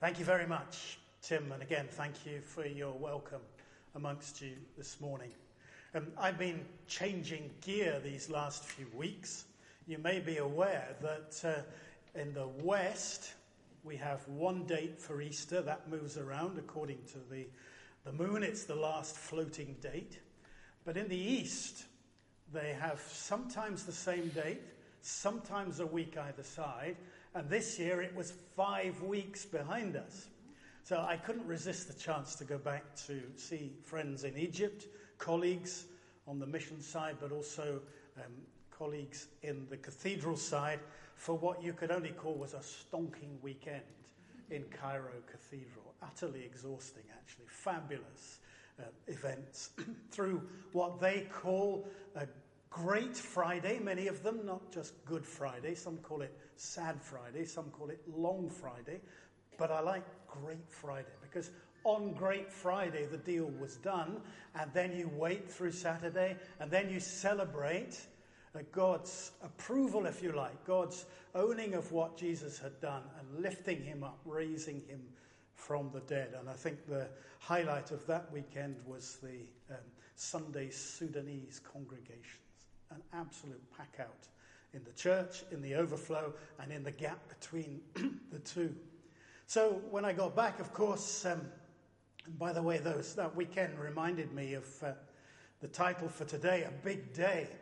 Thank you very much, Tim, and again, thank you for your welcome amongst you this morning. I've been changing gear these last few weeks. You may be aware that in the West, we have one date for Easter. That moves around according to the moon. It's the last floating date. But in the East, they have sometimes the same date, sometimes a week either side, and this year it was 5 weeks behind us. So I couldn't resist the chance to go back to see friends in Egypt, colleagues on the mission side, but also colleagues in the cathedral side for what you could only call was a stonking weekend in Cairo Cathedral. Utterly exhausting, actually. Fabulous events through what they call a Great Friday, many of them, not just Good Friday. Some call it Sad Friday, some call it Long Friday. But I like Great Friday because on Great Friday the deal was done, and then you wait through Saturday, and then you celebrate God's approval, if you like, God's owning of what Jesus had done and lifting him up, raising him from the dead. And I think the highlight of that weekend was the Sunday Sudanese congregations. An absolute pack out in the church, in the overflow, and in the gap between the two. So when I got back, of course, and by the way, that weekend reminded me of the title for today, A Big Day.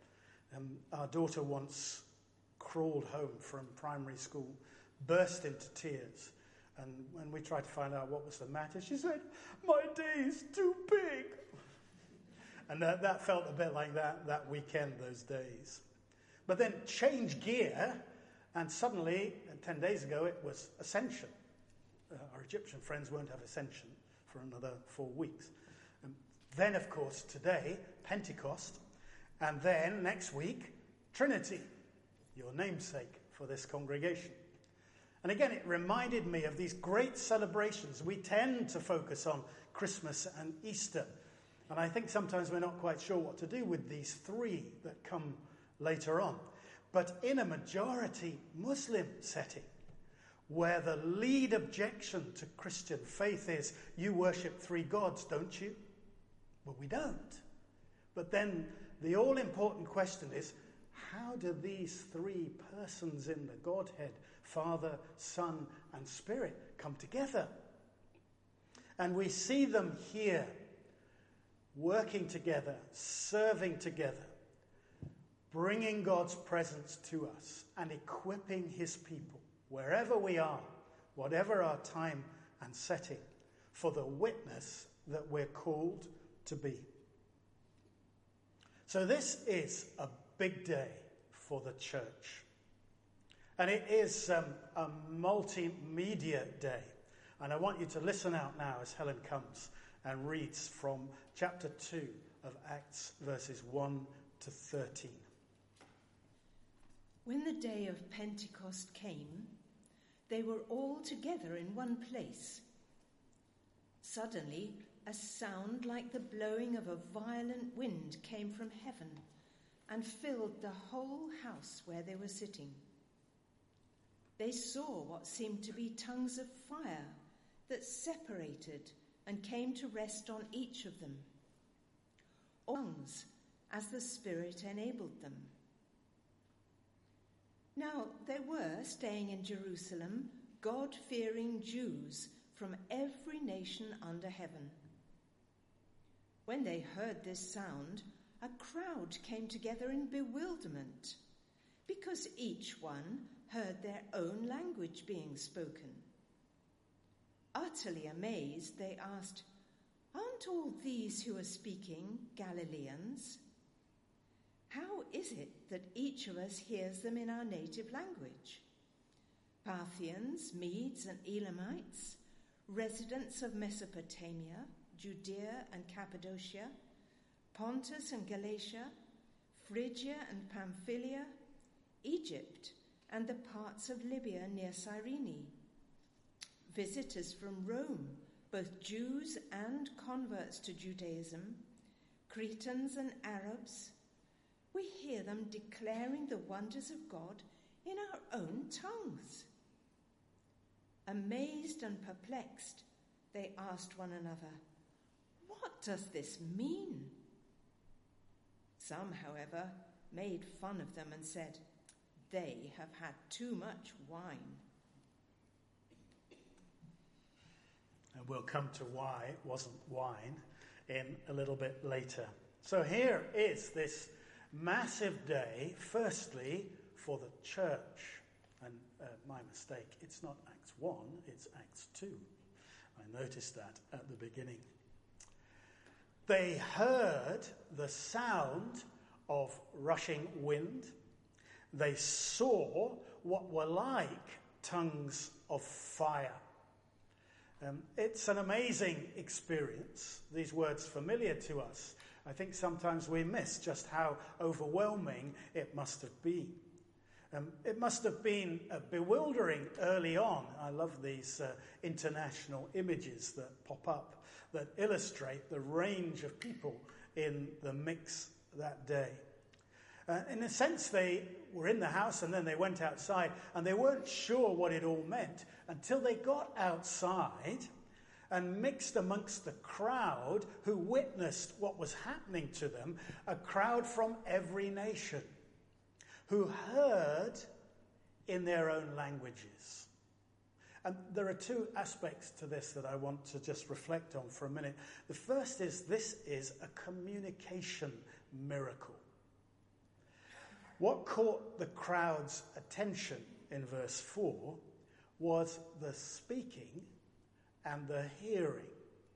Our daughter once crawled home from primary school, burst into tears. And when we tried to find out what was the matter, she said, "My day is too big." And that felt a bit like that weekend, those days. But then change gear, and suddenly, 10 days ago, it was Ascension. Our Egyptian friends won't have Ascension for another 4 weeks. Then, of course, today, Pentecost. And then, next week, Trinity, your namesake for this congregation. And again, it reminded me of these great celebrations. We tend to focus on Christmas and Easter. And I think sometimes we're not quite sure what to do with these three that come later on. But in a majority Muslim setting, where the lead objection to Christian faith is, you worship three gods, don't you? Well, we don't. But then the all-important question is, how do these three persons in the Godhead, Father, Son, and Spirit, come together? And we see them here, working together, serving together, bringing God's presence to us and equipping his people, wherever we are, whatever our time and setting, for the witness that we're called to be. So this is a big day for the church. And it is a multimedia day. And I want you to listen out now as Helen comes and reads from chapter 2 of Acts, verses 1 to 13. When the day of Pentecost came, they were all together in one place. Suddenly, a sound like the blowing of a violent wind came from heaven and filled the whole house where they were sitting. They saw what seemed to be tongues of fire that separated and came to rest on each of them. Tongues, as the Spirit enabled them. Now there were staying in Jerusalem God-fearing Jews from every nation under heaven. When they heard this sound, a crowd came together in bewilderment, because each one heard their own language being spoken. Utterly amazed, they asked, "Aren't all these who are speaking Galileans? How is it that each of us hears them in our native language? Parthians, Medes and Elamites, residents of Mesopotamia, Judea and Cappadocia, Pontus and Galatia, Phrygia and Pamphylia, Egypt and the parts of Libya near Cyrene, visitors from Rome, both Jews and converts to Judaism, Cretans and Arabs, we hear them declaring the wonders of God in our own tongues." Amazed and perplexed, they asked one another, "What does this mean?" Some, however, made fun of them and said, "They have had too much wine." And we'll come to why it wasn't wine in a little bit later. So here is this massive day, firstly, for the church. And my mistake, it's not Acts 1, it's Acts 2. I noticed that at the beginning. They heard the sound of rushing wind. They saw what were like tongues of fire. It's an amazing experience. These words familiar to us. I think sometimes we miss just how overwhelming it must have been. It must have been bewildering early on. I love these international images that pop up that illustrate the range of people in the mix that day. In a sense, they were in the house and then they went outside and they weren't sure what it all meant until they got outside and mixed amongst the crowd who witnessed what was happening to them, a crowd from every nation who heard in their own languages. And there are two aspects to this that I want to just reflect on for a minute. The first is this is a communication miracle. What caught the crowd's attention in verse 4 was the speaking and the hearing.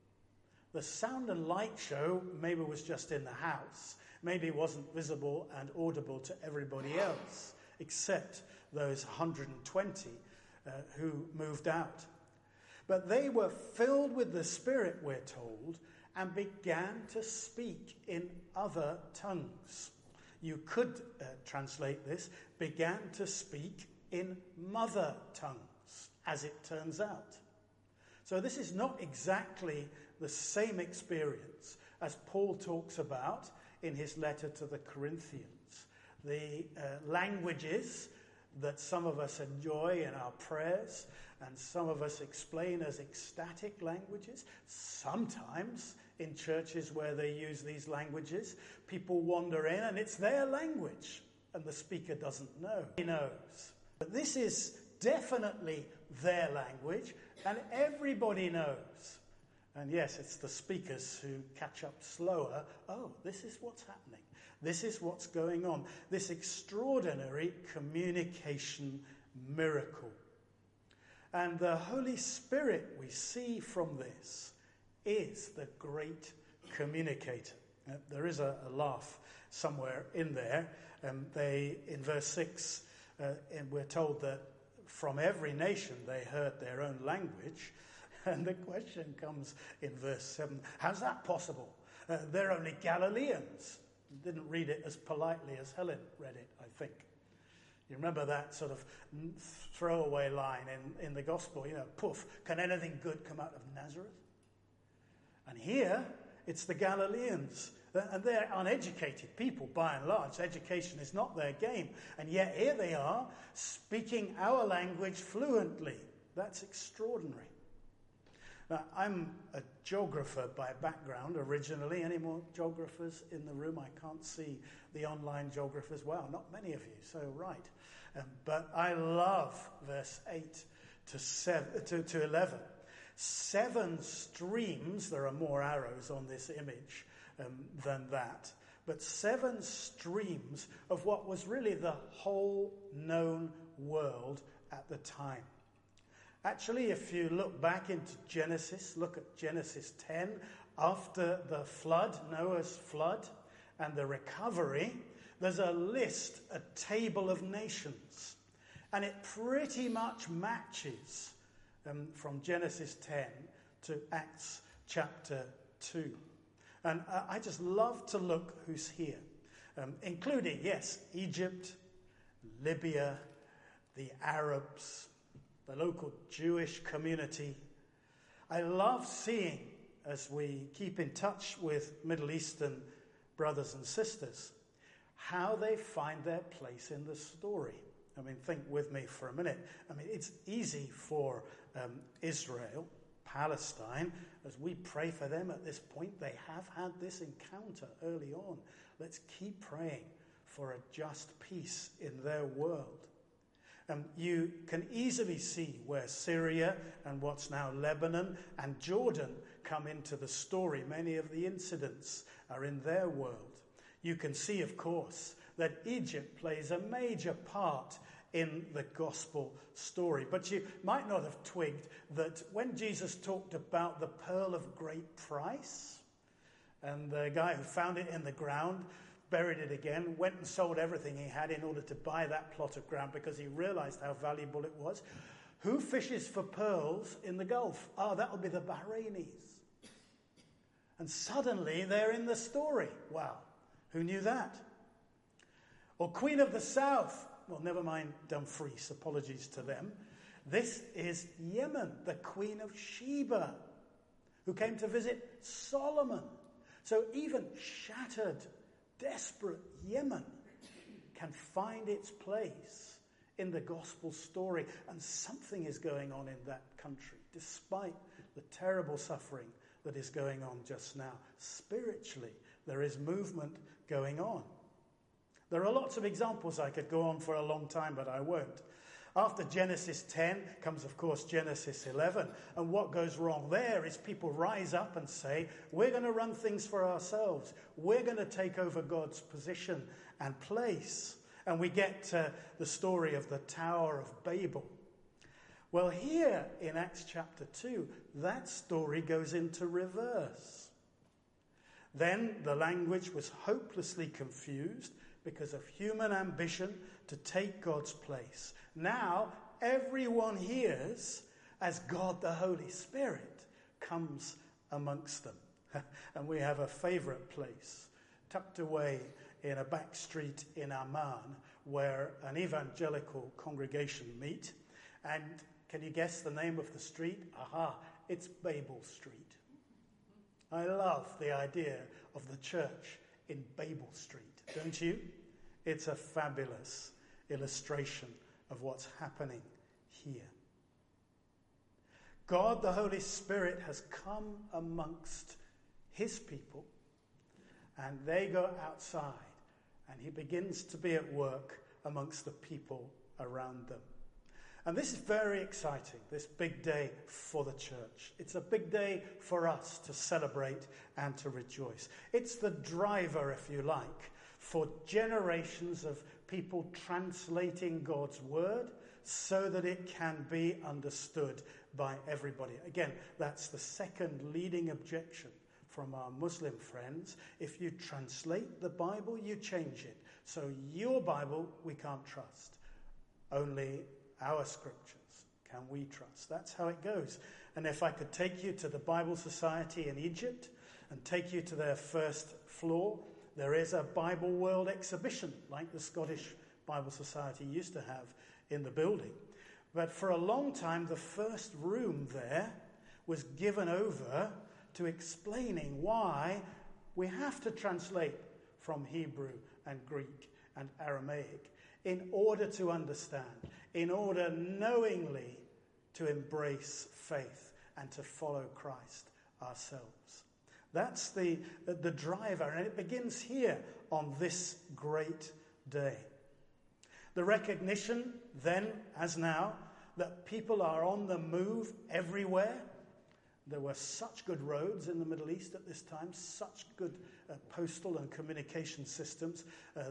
The sound and light show maybe was just in the house. Maybe it wasn't visible and audible to everybody else, except those 120 who moved out. But they were filled with the Spirit, we're told, and began to speak in other tongues. You could translate this, began to speak in mother tongues, as it turns out. So this is not exactly the same experience as Paul talks about in his letter to the Corinthians. The languages that some of us enjoy in our prayers and some of us explain as ecstatic languages. Sometimes in churches where they use these languages, people wander in and it's their language and the speaker doesn't know. He knows. But this is definitely their language and everybody knows. And yes, it's the speakers who catch up slower. Oh, this is what's happening. This is what's going on. This extraordinary communication miracle. And the Holy Spirit we see from this is the great communicator. There is a laugh somewhere in there. In verse 6, we're told that from every nation they heard their own language. And the question comes in verse 7, how's that possible? They're only Galileans. Didn't read it as politely as Helen read it, I think. You remember that sort of throwaway line in the gospel, poof, can anything good come out of Nazareth? And here, it's the Galileans. And they're uneducated people, by and large. Education is not their game. And yet here they are, speaking our language fluently. That's extraordinary. Now, I'm a geographer by background originally. Any more geographers in the room? I can't see the online geographers. Well, not many of you, so right. But I love verse 8 to 11. 7 streams, there are more arrows on this image than that, but 7 streams of what was really the whole known world at the time. Actually, if you look back into Genesis, look at Genesis 10, after the flood, Noah's flood, and the recovery, there's a list, a table of nations. And it pretty much matches from Genesis 10 to Acts chapter 2. And I just love to look who's here, including, yes, Egypt, Libya, the Arabs, the local Jewish community. I love seeing, as we keep in touch with Middle Eastern brothers and sisters, how they find their place in the story. I mean, think with me for a minute. I mean, it's easy for Israel, Palestine, as we pray for them at this point. They have had this encounter early on. Let's keep praying for a just peace in their world. You can easily see where Syria and what's now Lebanon and Jordan come into the story. Many of the incidents are in their world. You can see, of course, that Egypt plays a major part in the gospel story. But you might not have twigged that when Jesus talked about the pearl of great price, and the guy who found it in the ground, buried it again, went and sold everything he had in order to buy that plot of ground because he realized how valuable it was. Who fishes for pearls in the Gulf? That'll be the Bahrainis. And suddenly they're in the story. Wow, who knew that? Or Queen of the South. Well, never mind Dumfries, apologies to them. This is Yemen, the Queen of Sheba, who came to visit Solomon. So even shattered, desperate Yemen can find its place in the gospel story. And something is going on in that country, despite the terrible suffering that is going on just now. Spiritually, there is movement going on. There are lots of examples. I could go on for a long time, but I won't. After Genesis 10 comes, of course, Genesis 11. And what goes wrong there is people rise up and say, we're going to run things for ourselves. We're going to take over God's position and place. And we get to the story of the Tower of Babel. Well, here in Acts chapter 2, that story goes into reverse. Then the language was hopelessly confused because of human ambition to take God's place. Now, everyone hears as God the Holy Spirit comes amongst them. And we have a favourite place, tucked away in a back street in Amman, where an evangelical congregation meet. And can you guess the name of the street? It's Babel Street. I love the idea of the church in Babel Street, don't you? It's a fabulous illustration of what's happening here. God, the Holy Spirit, has come amongst his people, and they go outside, and he begins to be at work amongst the people around them. And this is very exciting, this big day for the church. It's a big day for us to celebrate and to rejoice. It's the driver, if you like, for generations of people translating God's word so that it can be understood by everybody. Again, that's the second leading objection from our Muslim friends. If you translate the Bible, you change it. So your Bible, we can't trust. Only our scriptures can we trust. That's how it goes. And if I could take you to the Bible Society in Egypt and take you to their first floor, there is a Bible World exhibition like the Scottish Bible Society used to have in the building. But for a long time, the first room there was given over to explaining why we have to translate from Hebrew and Greek and Aramaic in order to understand, in order knowingly to embrace faith and to follow Christ ourselves. That's the driver, and it begins here on this great day. The recognition then, as now, that people are on the move everywhere. There were such good roads in the Middle East at this time, such good postal and communication systems.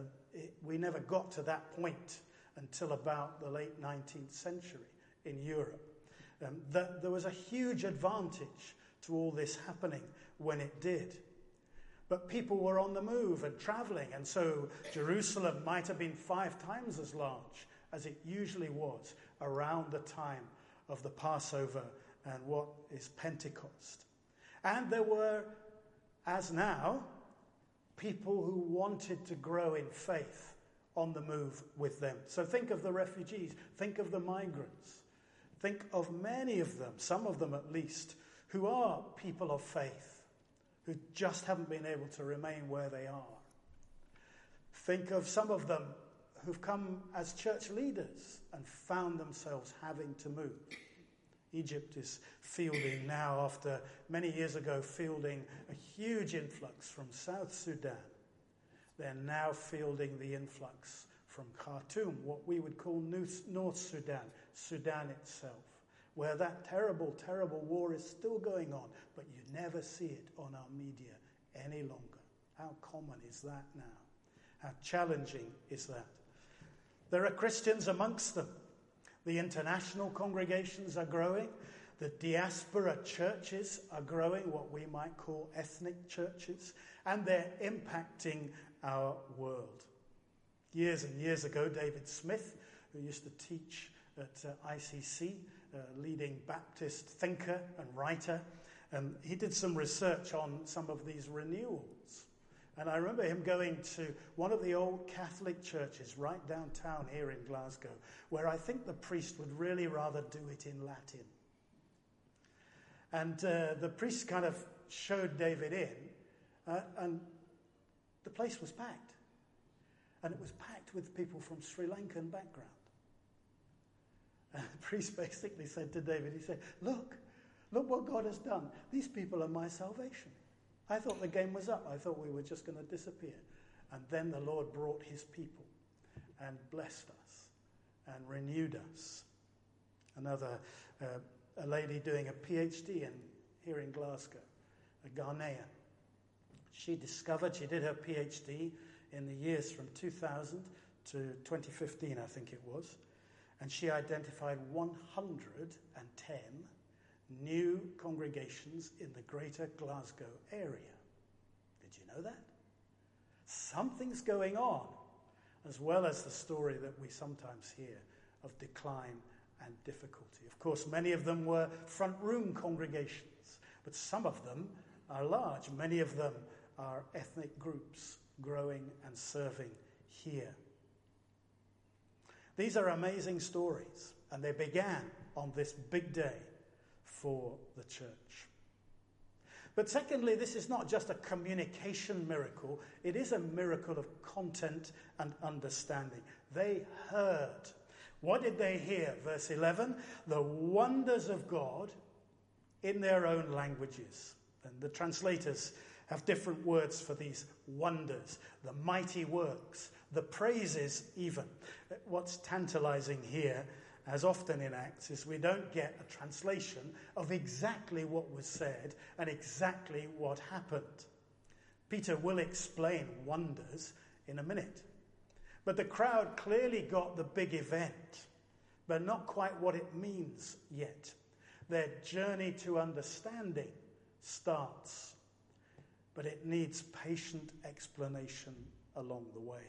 We never got to that point until about the late 19th century in Europe. That there was a huge advantage to all this happening when it did. But people were on the move and traveling, and so Jerusalem might have been 5 times as large as it usually was around the time of the Passover and what is Pentecost. And there were, as now, people who wanted to grow in faith on the move with them. So think of the refugees, think of the migrants, think of many of them, some of them at least, who are people of faith, who just haven't been able to remain where they are. Think of some of them who've come as church leaders and found themselves having to move. Egypt is fielding now, after many years ago fielding a huge influx from South Sudan. They're now fielding the influx from Khartoum, what we would call North Sudan, Sudan itself, where that terrible, terrible war is still going on, but you never see it on our media any longer. How common is that now? How challenging is that? There are Christians amongst them. The international congregations are growing. The diaspora churches are growing, what we might call ethnic churches, and they're impacting our world. Years and years ago, David Smith, who used to teach at ICC, a leading Baptist thinker and writer, he did some research on some of these renewals. And I remember him going to one of the old Catholic churches right downtown here in Glasgow, where I think the priest would really rather do it in Latin. And the priest kind of showed David in, and the place was packed. And it was packed with people from Sri Lankan background. And the priest basically said to David, he said, look what God has done. These people are my salvation. I thought the game was up. I thought we were just going to disappear. And then the Lord brought his people and blessed us and renewed us. Another, a lady doing a PhD here in Glasgow, a Ghanaian. She did her PhD in the years from 2000 to 2015, I think it was. And she identified 110 new congregations in the greater Glasgow area. Did you know that? Something's going on, as well as the story that we sometimes hear of decline and difficulty. Of course, many of them were front room congregations, but some of them are large. Many of them are ethnic groups growing and serving here. These are amazing stories, and they began on this big day for the church. But secondly, this is not just a communication miracle, it is a miracle of content and understanding. They heard. What did they hear? Verse 11, the wonders of God in their own languages. And the translators have different words for these wonders, the mighty works, the praises even. What's tantalizing here, as often in Acts, is we don't get a translation of exactly what was said and exactly what happened. Peter will explain wonders in a minute. But the crowd clearly got the big event, but not quite what it means yet. Their journey to understanding starts, but it needs patient explanation along the way.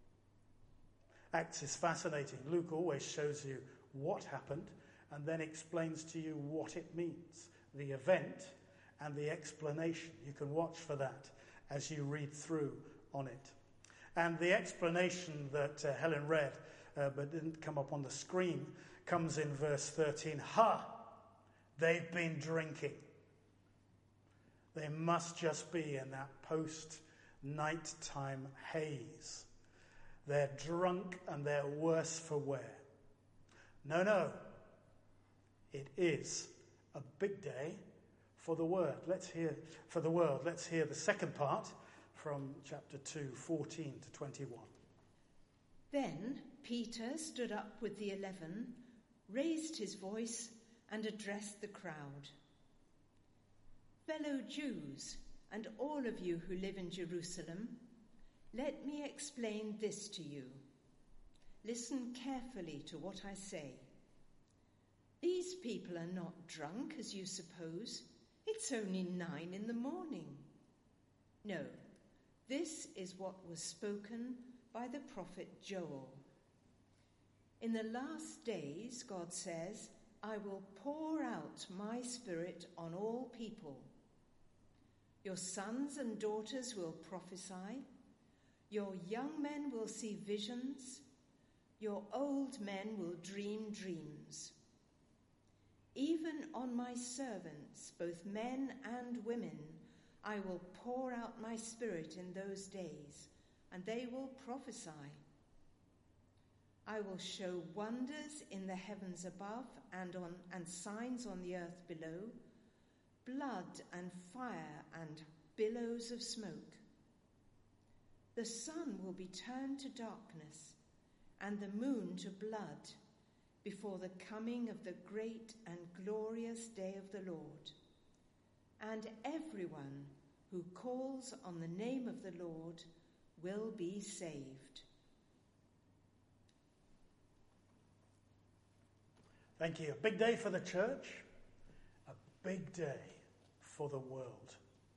Acts is fascinating. Luke always shows you what happened and then explains to you what it means, the event and the explanation. You can watch for that as you read through on it. And the explanation that Helen read, but didn't come up on the screen, comes in verse 13. Ha! They've been drinking. They must just be in that post-nighttime haze. They're drunk and they're worse for wear. No. It is a big day for the word. Let's hear the second part from chapter 2, 14 to 21. Then Peter stood up with the 11, raised his voice, and addressed the crowd. Fellow Jews, and all of you who live in Jerusalem, let me explain this to you. Listen carefully to what I say. These people are not drunk, as you suppose. It's only 9 a.m. No, this is what was spoken by the prophet Joel. In the last days, God says, I will pour out my spirit on all people. Your sons and daughters will prophesy. Your young men will see visions. Your old men will dream dreams. Even on my servants, both men and women, I will pour out my spirit in those days, and they will prophesy. I will show wonders in the heavens above and signs on the earth below, blood and fire and billows of smoke. The sun will be turned to darkness and the moon to blood before the coming of the great and glorious day of the Lord. And everyone who calls on the name of the Lord will be saved. Thank you. A big day for the church, a big day for the world.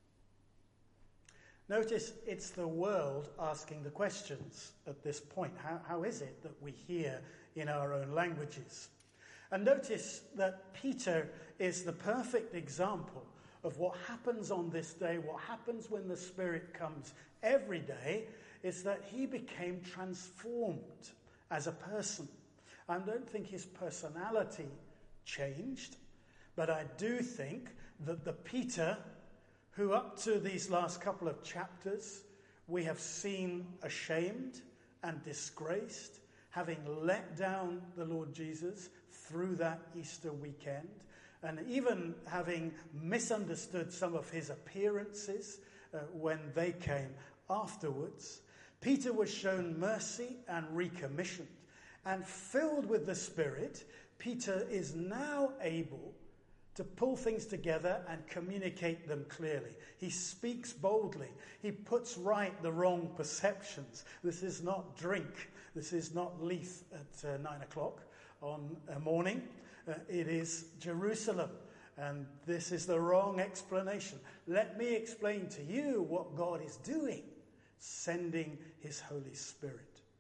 Notice it's the world asking the questions at this point. How is it that we hear in our own languages? And notice that Peter is the perfect example of what happens on this day, what happens when the Spirit comes every day, is that he became transformed as a person. I don't think his personality changed, but I do think that the Peter who up to these last couple of chapters we have seen ashamed and disgraced, having let down the Lord Jesus through that Easter weekend, and even having misunderstood some of his appearances when they came afterwards, Peter was shown mercy and recommissioned. And filled with the Spirit, Peter is now able to pull things together and communicate them clearly. He speaks boldly. He puts right the wrong perceptions. This is not drink. This is not Leith at 9 o'clock on a morning. It is Jerusalem. And this is the wrong explanation. Let me explain to you what God is doing, sending his Holy Spirit.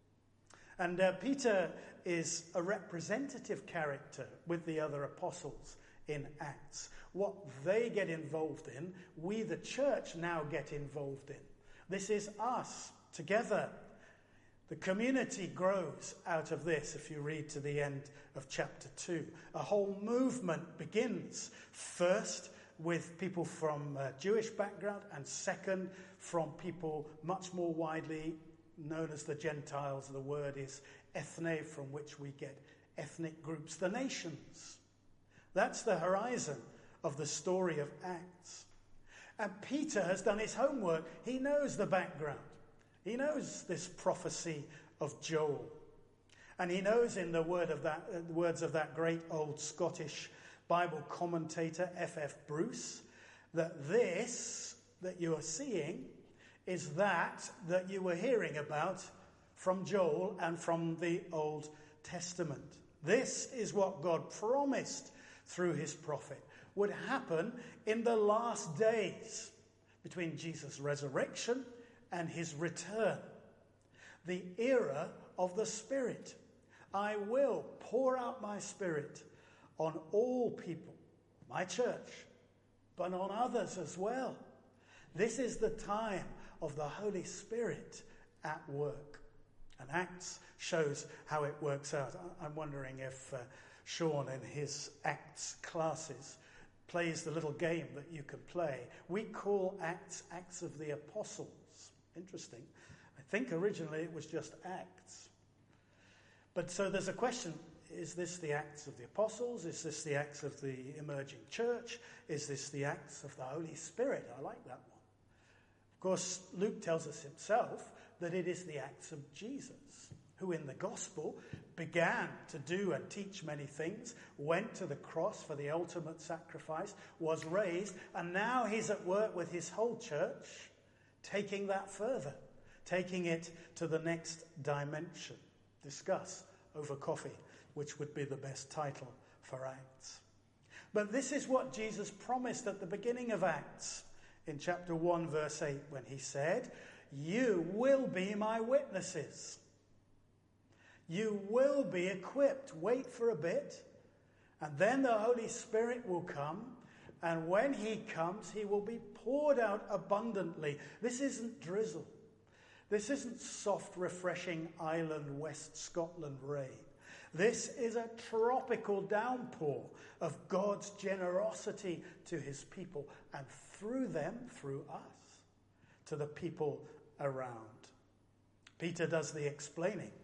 And Peter is a representative character with the other apostles in Acts. What they get involved in, we the church now get involved in. This is us together. The community grows out of this if you read to the end of chapter 2. A whole movement begins, first with people from Jewish background, and second from people much more widely known as the Gentiles. The word is ethne, from which we get ethnic groups, the nations. That's the horizon of the story of Acts. And Peter has done his homework. He knows the background. He knows this prophecy of Joel. And he knows in the words of that great old Scottish Bible commentator, F.F. Bruce, that this that you are seeing is that you were hearing about from Joel and from the Old Testament. This is what God promised through his prophet would happen in the last days between Jesus' resurrection and his return. The era of the Spirit. I will pour out my Spirit on all people, my church, but on others as well. This is the time of the Holy Spirit at work. And Acts shows how it works out. I'm wondering if Sean in his Acts classes plays the little game that you can play. We call Acts Acts of the Apostles. Interesting. I think originally it was just Acts. But so there's a question, is this the Acts of the Apostles? Is this the Acts of the emerging church? Is this the Acts of the Holy Spirit? I like that one. Of course, Luke tells us himself that it is the Acts of Jesus, who in the gospel began to do and teach many things, went to the cross for the ultimate sacrifice, was raised, and now he's at work with his whole church, taking that further, taking it to the next dimension. Discuss over coffee, which would be the best title for Acts. But this is what Jesus promised at the beginning of Acts in chapter 1, verse 8, when he said, "You will be my witnesses." You will be equipped. Wait for a bit, and then the Holy Spirit will come, and when he comes, he will be poured out abundantly. This isn't drizzle. This isn't soft, refreshing island West Scotland rain. This is a tropical downpour of God's generosity to his people, and through them, through us, to the people around. Peter does the explaining.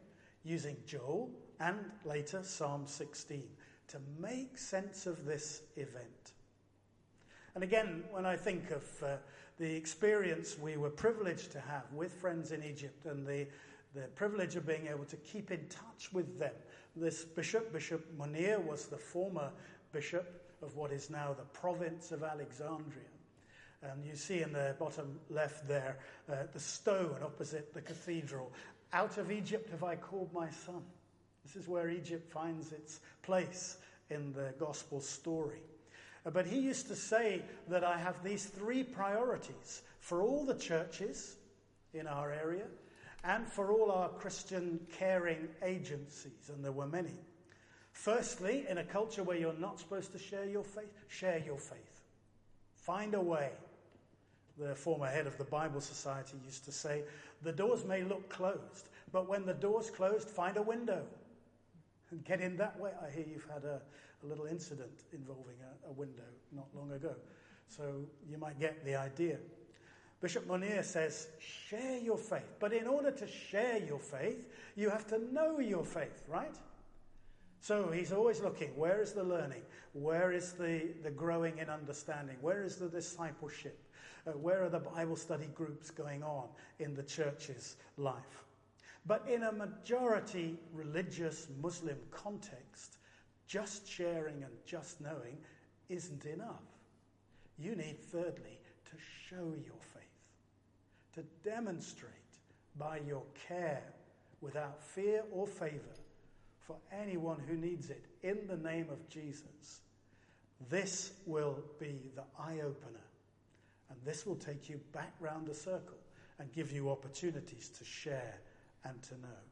using Joel and later Psalm 16 to make sense of this event. And again, when I think of the experience we were privileged to have with friends in Egypt and the privilege of being able to keep in touch with them. This Bishop Munir, was the former bishop of what is now the province of Alexandria. And you see in the bottom left there, the stone opposite the cathedral. Out of Egypt have I called my son. This is where Egypt finds its place in the gospel story. But he used to say that I have these three priorities for all the churches in our area and for all our Christian caring agencies, and there were many. Firstly, in a culture where you're not supposed to share your faith. Find a way. The former head of the Bible Society used to say, the doors may look closed, but when the door's closed, find a window and get in that way. I hear you've had a little incident involving a window not long ago, so you might get the idea. Bishop Munir says, share your faith. But in order to share your faith, you have to know your faith, right? So he's always looking, where is the learning? Where is the growing in understanding? Where is the discipleship? Where are the Bible study groups going on in the church's life? But in a majority religious Muslim context, just sharing and just knowing isn't enough. You need, thirdly, to show your faith, to demonstrate by your care without fear or favor for anyone who needs it in the name of Jesus. This will be the eye-opener, and this will take you back round a circle and give you opportunities to share and to know.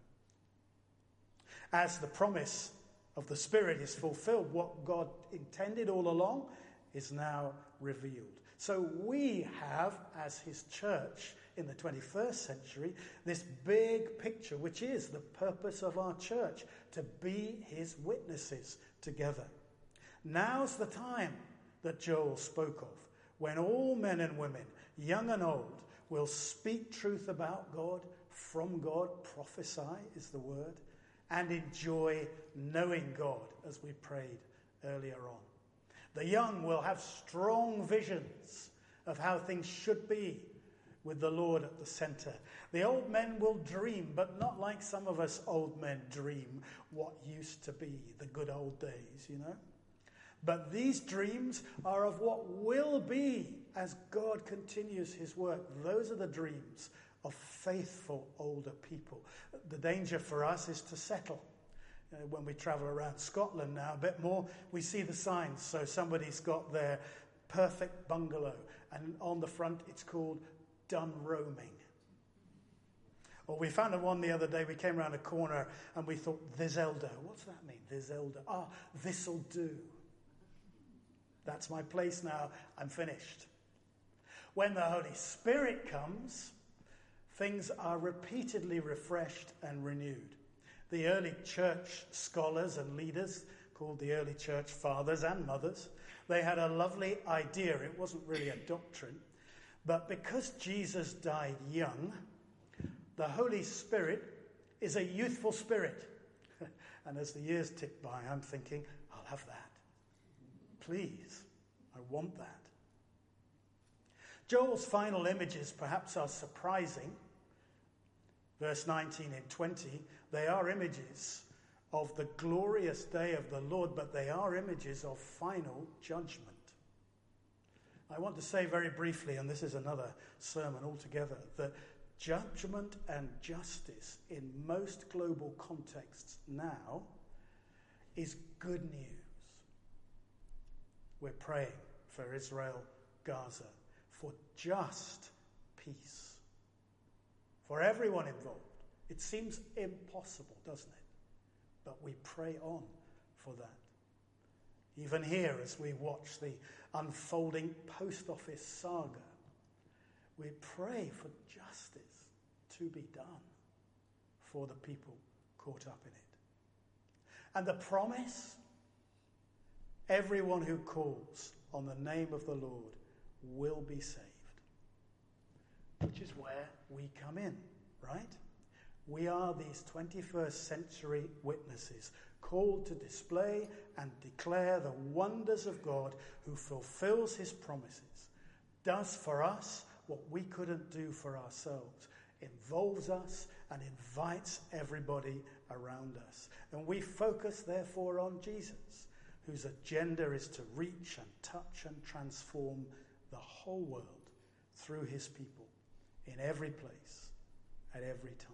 As the promise of the Spirit is fulfilled, what God intended all along is now revealed. So we have, as his church in the 21st century, this big picture, which is the purpose of our church, to be his witnesses together. Now's the time that Joel spoke of, when all men and women, young and old, will speak truth about God, from God, prophesy is the word, and enjoy knowing God, as we prayed earlier on. The young will have strong visions of how things should be with the Lord at the center. The old men will dream, but not like some of us old men dream what used to be, the good old days, you know. But these dreams are of what will be as God continues his work. Those are the dreams of faithful older people. The danger for us is to settle. When we travel around Scotland now a bit more, we see the signs. So somebody's got their perfect bungalow, and on the front it's called Done Roaming. Or we found one the other day. We came around a corner and we thought, this elder. What's that mean, this elder? This'll do. That's my place now. I'm finished. When the Holy Spirit comes, things are repeatedly refreshed and renewed. The early church scholars and leaders, called the early church fathers and mothers, they had a lovely idea. It wasn't really a doctrine, but because Jesus died young, the Holy Spirit is a youthful spirit. And as the years tick by, I'm thinking, I'll have that. Please, I want that. Joel's final images perhaps are surprising. Verse 19 and 20, they are images of the glorious day of the Lord, but they are images of final judgment. I want to say very briefly, and this is another sermon altogether, that judgment and justice in most global contexts now is good news. We're praying for Israel, Gaza, for just peace, for everyone involved. It seems impossible, doesn't it? But we pray on for that. Even here, as we watch the unfolding post office saga, we pray for justice to be done for the people caught up in it. And the promise, everyone who calls on the name of the Lord will be saved. Which is where we come in, right? We are these 21st century witnesses, called to display and declare the wonders of God who fulfills his promises, does for us what we couldn't do for ourselves, involves us and invites everybody around us. And we focus, therefore, on Jesus, whose agenda is to reach and touch and transform the whole world through his people in every place, at every time.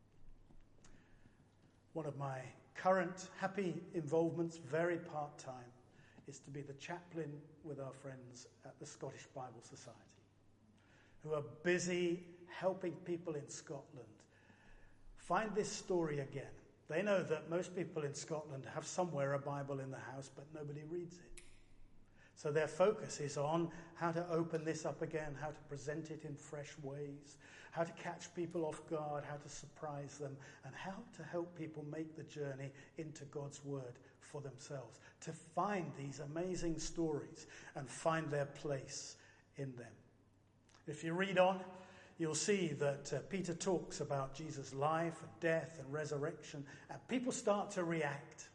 One of my current happy involvements, very part-time, is to be the chaplain with our friends at the Scottish Bible Society, who are busy helping people in Scotland find this story again. They know that most people in Scotland have somewhere a Bible in the house, but nobody reads it. So their focus is on how to open this up again, how to present it in fresh ways, how to catch people off guard, how to surprise them, and how to help people make the journey into God's Word for themselves, to find these amazing stories and find their place in them. If you read on, you'll see that Peter talks about Jesus' life and death and resurrection, and people start to react.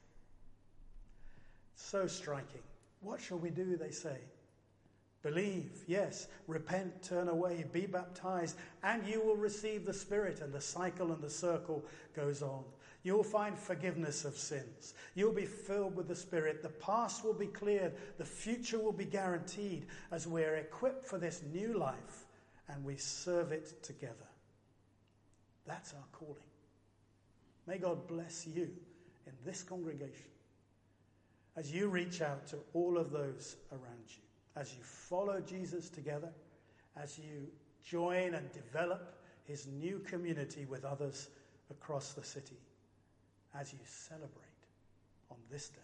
So striking. What shall we do, they say? Believe, yes. Repent, turn away, be baptized, and you will receive the Spirit. And the cycle and the circle goes on. You'll find forgiveness of sins. You'll be filled with the Spirit. The past will be cleared. The future will be guaranteed as we're equipped for this new life and we serve it together. That's our calling. May God bless you in this congregation as you reach out to all of those around you, as you follow Jesus together, as you join and develop his new community with others across the city, as you celebrate on this day.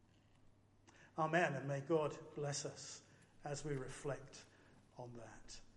Amen, and may God bless us as we reflect on that.